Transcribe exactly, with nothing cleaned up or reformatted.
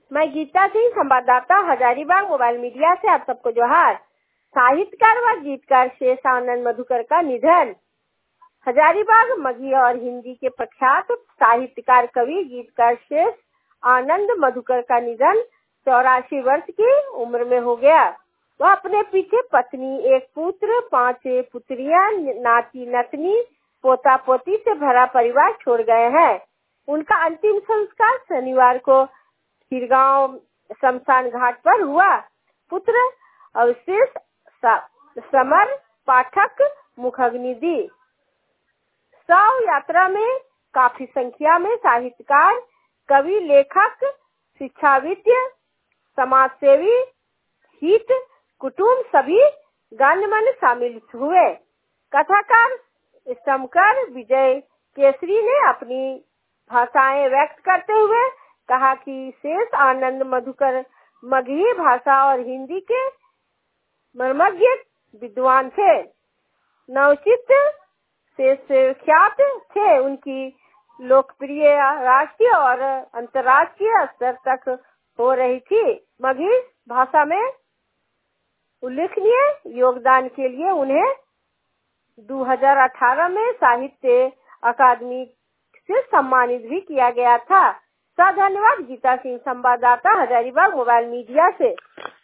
मैं गीता सिंह, संवाददाता, Hazaribagh mobile media से आप सबको जोहार। साहित्यकार व गीतकार शेष आनंद मधुकर का निधन। हजारीबाग मगही और हिंदी के प्रख्यात साहित्यकार, कवि, गीतकार शेष आनंद मधुकर का निधन चौरासी वर्ष की उम्र में हो गया। वह अपने पीछे पत्नी, एक पुत्र, पांच पुत्रियां, नाती नतनी, पोता पोती से भरा परिवार छोड़ गए हैं। उनका अंतिम संस्कार शनिवार को खीरगांव शमशान घाट पर हुआ। पुत्र अवशेष समर पाठक मुखाग्नि दी। शव यात्रा में काफी संख्या में साहित्यकार, कवि, लेखक, शिक्षाविद, समाजसेवी, हित कुटुंब सभी गणमान्य शामिल हुए। कथाकार स्तंभकर विजय केसरी ने अपनी भाषाएं व्यक्त करते हुए कहा कि शेष आनंद मधुकर मगही भाषा और हिंदी के मर्मज्ञ विद्वान थे। नवोचित से ख्यात थे। उनकी लोकप्रिय राष्ट्रीय और अंतर्राष्ट्रीय स्तर तक हो रही थी। मगही भाषा में उल्लेखनीय योगदान के लिए उन्हें दो हज़ार अठारह में साहित्य अकादमी से सम्मानित भी किया गया था। धन्यवाद। गीता सिंह, संवाददाता, हजारीबाग मोबाइल मीडिया से।